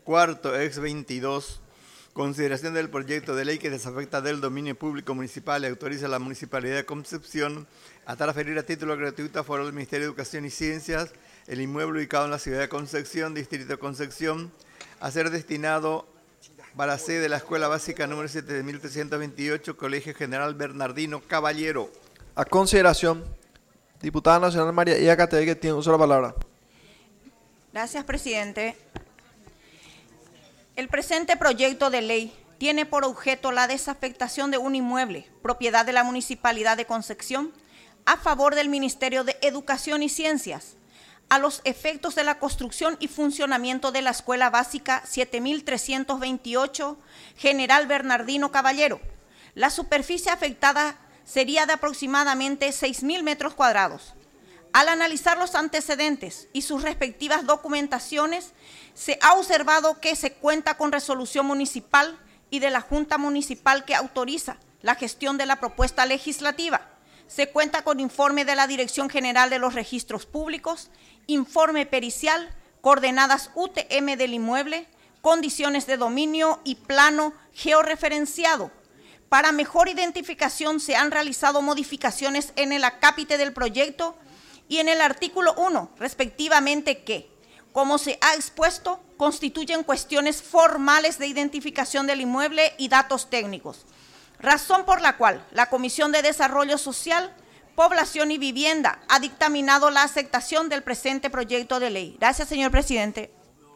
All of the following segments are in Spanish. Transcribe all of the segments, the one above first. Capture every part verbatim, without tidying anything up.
Cuarto, ex veintidós. Consideración del proyecto de ley que desafecta del dominio público municipal y autoriza a la Municipalidad de Concepción a transferir a título gratuito a favor del Ministerio de Educación y Ciencias el inmueble ubicado en la ciudad de Concepción, distrito de Concepción, a ser destinado para sede de la Escuela Básica número siete mil trescientos veintiocho, Colegio General Bernardino Caballero. A consideración, diputada nacional María Ia Catey, que tiene uso de la palabra. Gracias, presidente. El presente proyecto de ley tiene por objeto la desafectación de un inmueble, propiedad de la Municipalidad de Concepción, a favor del Ministerio de Educación y Ciencias, a los efectos de la construcción y funcionamiento de la Escuela Básica siete mil trescientos veintiocho, General Bernardino Caballero. La superficie afectada sería de aproximadamente seis mil metros cuadrados. Al analizar los antecedentes y sus respectivas documentaciones, se ha observado que se cuenta con resolución municipal y de la Junta Municipal que autoriza la gestión de la propuesta legislativa. Se cuenta con informe de la Dirección General de los Registros Públicos, informe pericial, coordenadas U T M del inmueble, condiciones de dominio y plano georreferenciado. Para mejor identificación se han realizado modificaciones en el acápite del proyecto y en el artículo uno, respectivamente, que, como se ha expuesto, constituyen cuestiones formales de identificación del inmueble y datos técnicos, razón por la cual la Comisión de Desarrollo Social, Población y Vivienda ha dictaminado la aceptación del presente proyecto de ley. Gracias, señor presidente.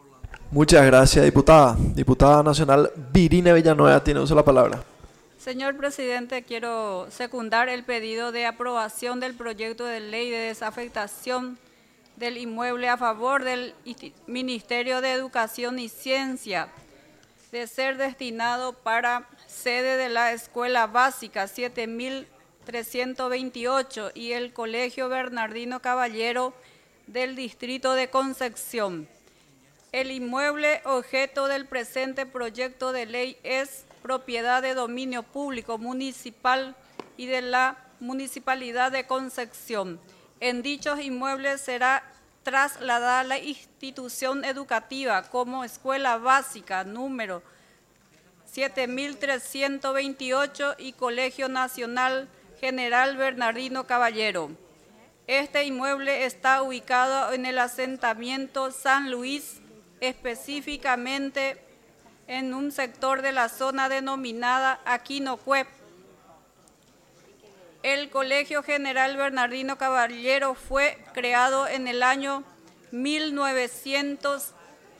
Muchas gracias, diputada. Diputada nacional Virine Villanueva tiene uso de la palabra. Señor presidente, quiero secundar el pedido de aprobación del proyecto de ley de desafectación del inmueble a favor del Ministerio de Educación y Ciencia, de ser destinado para sede de la Escuela Básica siete mil trescientos veintiocho y el Colegio Bernardino Caballero del Distrito de Concepción. El inmueble objeto del presente proyecto de ley es propiedad de dominio público municipal y de la Municipalidad de Concepción. En dichos inmuebles será trasladada la institución educativa como Escuela Básica número siete mil trescientos veintiocho y Colegio Nacional General Bernardino Caballero. Este inmueble está ubicado en el asentamiento San Luis, específicamente en un sector de la zona denominada Aquinocuep. El Colegio General Bernardino Caballero fue creado en el año mil novecientos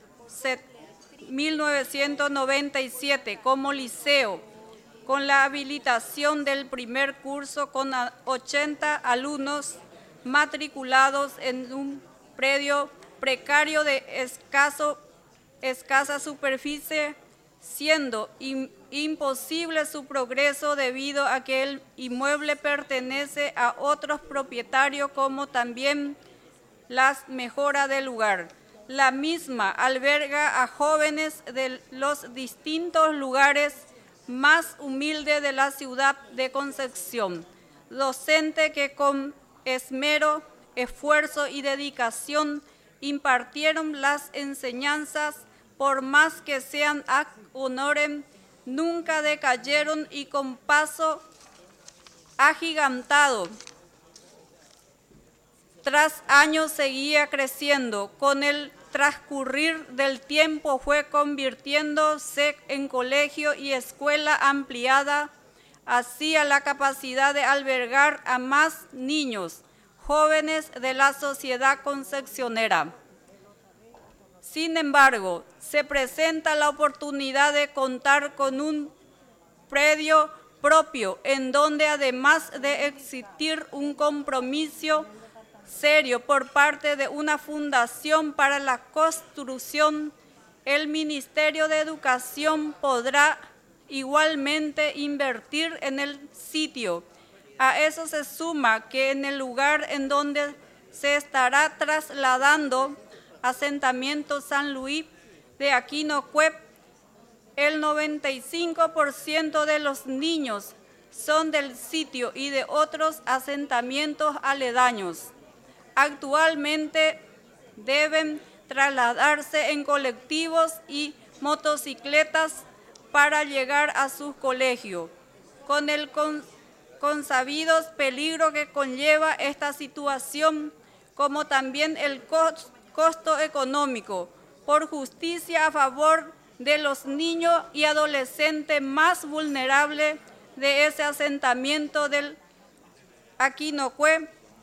noventa y siete como liceo, con la habilitación del primer curso con ochenta alumnos matriculados en un predio precario de escaso escasa superficie, siendo in, imposible su progreso debido a que el inmueble pertenece a otros propietarios, como también las mejoras del lugar. La misma alberga a jóvenes de los distintos lugares más humildes de la ciudad de Concepción, docentes que con esmero, esfuerzo y dedicación impartieron las enseñanzas. Por más que sean ad honorem, nunca decayeron y con paso agigantado, tras años seguía creciendo. Con el transcurrir del tiempo fue convirtiéndose en colegio y escuela ampliada, hacia la capacidad de albergar a más niños, jóvenes de la sociedad concepcionera. Sin embargo, se presenta la oportunidad de contar con un predio propio, en donde además de existir un compromiso serio por parte de una fundación para la construcción, el Ministerio de Educación podrá igualmente invertir en el sitio. A eso se suma que en el lugar en donde se estará trasladando asentamiento San Luis de Aquinocuep, el noventa y cinco por ciento de los niños son del sitio y de otros asentamientos aledaños. Actualmente deben trasladarse en colectivos y motocicletas para llegar a sus colegios, con el con, consabidos peligro que conlleva esta situación, como también el costo, costo económico. Por justicia a favor de los niños y adolescentes más vulnerables de ese asentamiento del Aquinocue,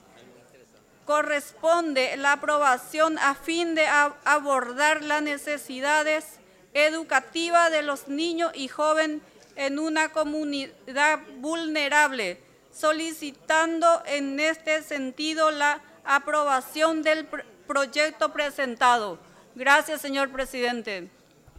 corresponde la aprobación a fin de abordar las necesidades educativas de los niños y jóvenes en una comunidad vulnerable, solicitando en este sentido la aprobación del pr- proyecto presentado. Gracias, señor presidente.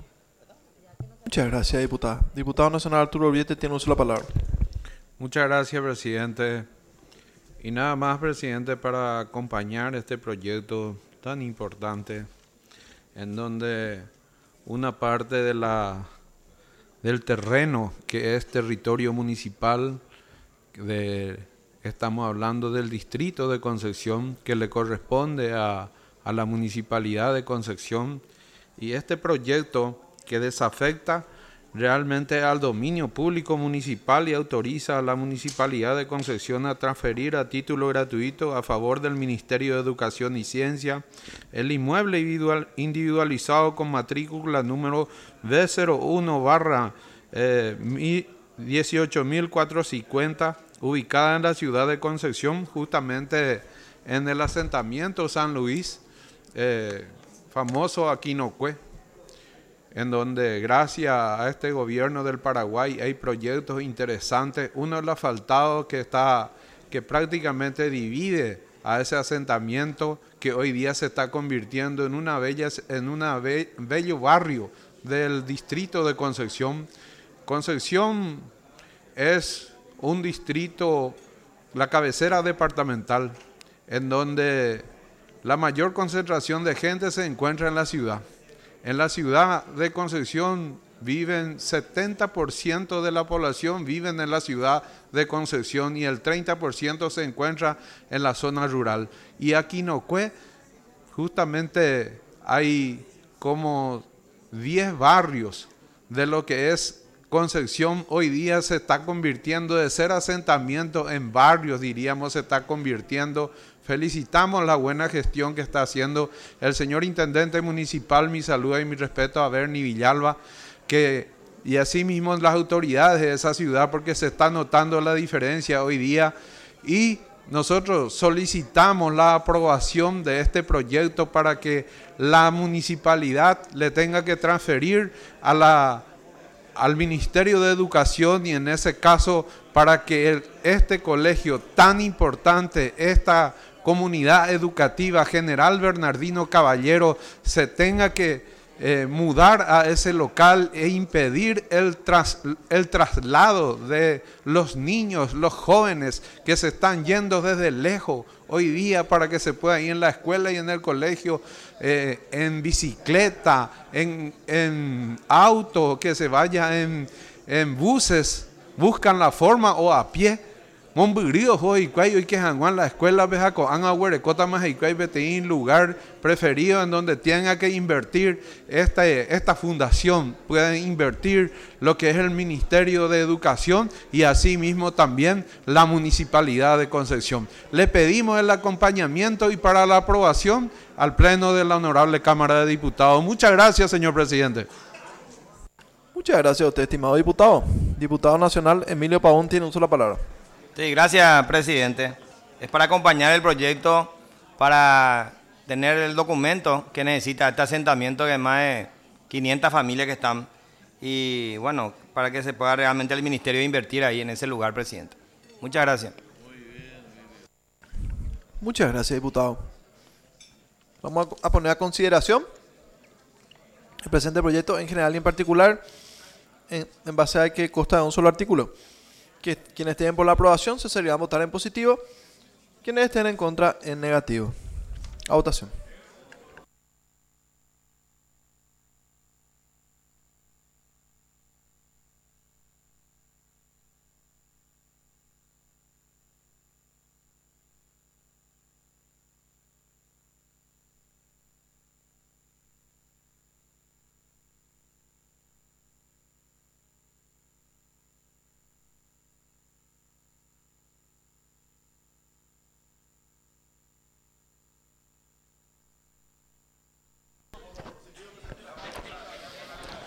Muchas gracias, diputada. Diputado Nacional Arturo Urbieta tiene uso de la palabra. Muchas gracias, presidente. Y nada más, presidente, para acompañar este proyecto tan importante, en donde una parte de la, del terreno que es territorio municipal, de, estamos hablando del distrito de Concepción, que le corresponde a, a la municipalidad de Concepción, y este proyecto que desafecta realmente al dominio público municipal y autoriza a la Municipalidad de Concepción a transferir a título gratuito a favor del Ministerio de Educación y Ciencia el inmueble individual, individualizado con matrícula número B cero uno barra dieciocho mil cuatrocientos cincuenta, ubicada en la ciudad de Concepción, justamente en el asentamiento San Luis, eh, famoso Aquinocue, en donde gracias a este gobierno del Paraguay hay proyectos interesantes. Uno, el asfaltado que, está, que prácticamente divide a ese asentamiento que hoy día se está convirtiendo en una bella, en una be, bello barrio del distrito de Concepción. Concepción es un distrito, la cabecera departamental, en donde la mayor concentración de gente se encuentra en la ciudad. En la ciudad de Concepción viven setenta por ciento de la población viven en la ciudad de Concepción y el treinta por ciento se encuentra en la zona rural. Y Aquinocue justamente hay como diez barrios de lo que es Concepción. Hoy día se está convirtiendo de ser asentamiento en barrios, diríamos, se está convirtiendo. Felicitamos la buena gestión que está haciendo el señor Intendente Municipal. Mi saludo y mi respeto a Bernie Villalba, que, y asimismo las autoridades de esa ciudad, porque se está notando la diferencia hoy día. Y nosotros solicitamos la aprobación de este proyecto para que la municipalidad le tenga que transferir a la, al Ministerio de Educación, y en ese caso para que el, este colegio tan importante, esta comunidad educativa General Bernardino Caballero, se tenga que eh, mudar a ese local e impedir el, tras, el traslado de los niños, los jóvenes que se están yendo desde lejos hoy día para que se pueda ir en la escuela y en el colegio, eh, en bicicleta, en, en auto, que se vaya en, en buses, buscan la forma, o a pie. Monbugrío hoy cuayo y que janguan la escuela bejaco han aguerecota más y cuay beteín lugar preferido en donde tenga que invertir esta, esta fundación, pueden invertir lo que es el Ministerio de Educación y asimismo también la Municipalidad de Concepción. Le pedimos el acompañamiento y para la aprobación al Pleno de la Honorable Cámara de Diputados. Muchas gracias, señor presidente. Muchas gracias a usted, estimado diputado. Diputado Nacional Emilio Pavón tiene uso de la palabra. Sí, gracias, presidente. Es para acompañar el proyecto, para tener el documento que necesita este asentamiento, que es más de quinientas familias que están, y bueno, para que se pueda realmente el ministerio invertir ahí en ese lugar, presidente. Muchas gracias. Muchas gracias, diputado. Vamos a poner a consideración el presente proyecto en general y en particular, en, en base a que consta de un solo artículo. Que quienes estén por la aprobación se servirán a votar en positivo, quienes estén en contra en negativo. A votación.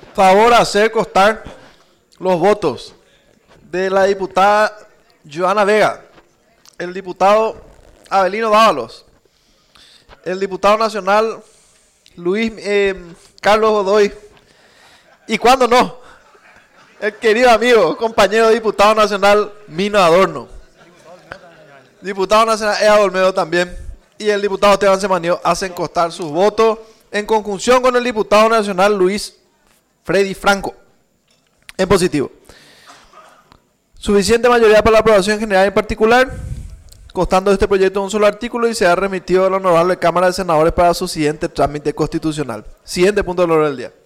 Favor hacer constar los votos de la diputada Joana Vega, el diputado Abelino Dávalos, el diputado nacional Luis eh, Carlos Godoy, y cuando no, el querido amigo, compañero diputado nacional Mino Adorno, diputado nacional Ea Olmedo también, y el diputado Esteban Semanío hacen constar sus votos en conjunción con el diputado nacional Luis Freddy Franco, en positivo. Suficiente mayoría para la aprobación general en particular, constando este proyecto un solo artículo y se ha remitido a la honorable Cámara de Senadores para su siguiente trámite constitucional. Siguiente punto del orden del día.